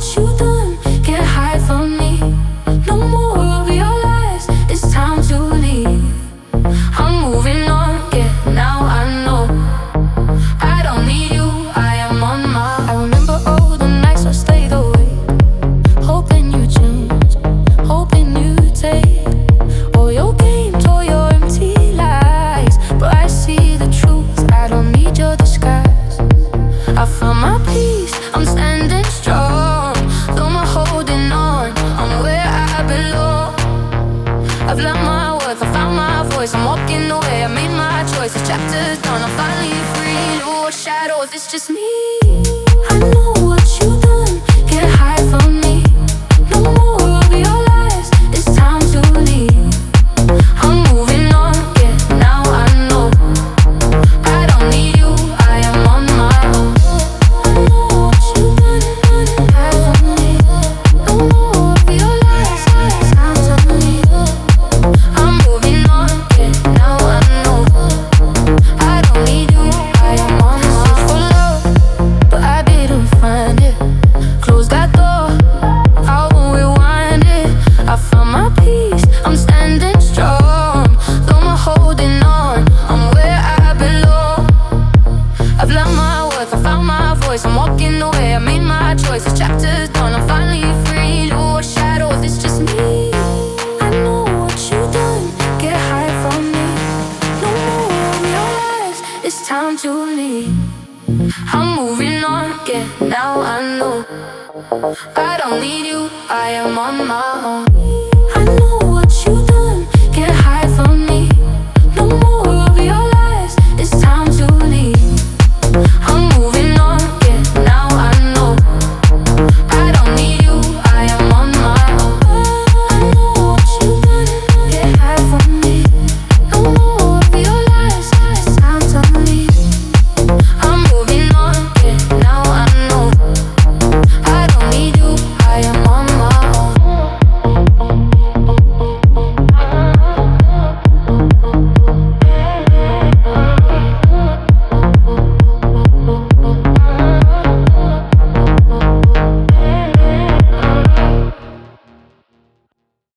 you done, can't hide from me. No more of your lies, it's time to leave. I'm moving on, yeah, now I know I don't need you, I am on my own. I remember all the nights I stayed awake, hoping you change, hoping you take all your games, all your empty lies. But I see the truth, I don't need your disguise. I found my peace, I'm standing strong. Though I'm holding on, I'm where I belong. I've learned my worth, I found my voice, I'm walking away, I made my choice. The chapter's done, I'm finally free. No shadows, it's just me. I know what you've done, can't hide from me. No more of your lies, it's time to leave. I'm moving on, yeah, now I know I don't need you, I am on my own. I know what you've done, can't hide from me. No more of your lies, it's time to leave. I'm moving on, yeah, now I know I don't need you, I am on my own. For love, but I didn't find it. Close that door, I won't rewind it. I found my peace, I'm standing strong. Though I'm holding on, I'm where I belong. I've learned my worth, I found my voice, I'm walking away, I made my choice. The chapter's done, I'm finally free. No shadows, it's just me. I know what you've done, can't hide from me. No more of your lies, it's time to leave. I'm moving on, yeah, now I know I don't need you, I am on my own. I know what you've done.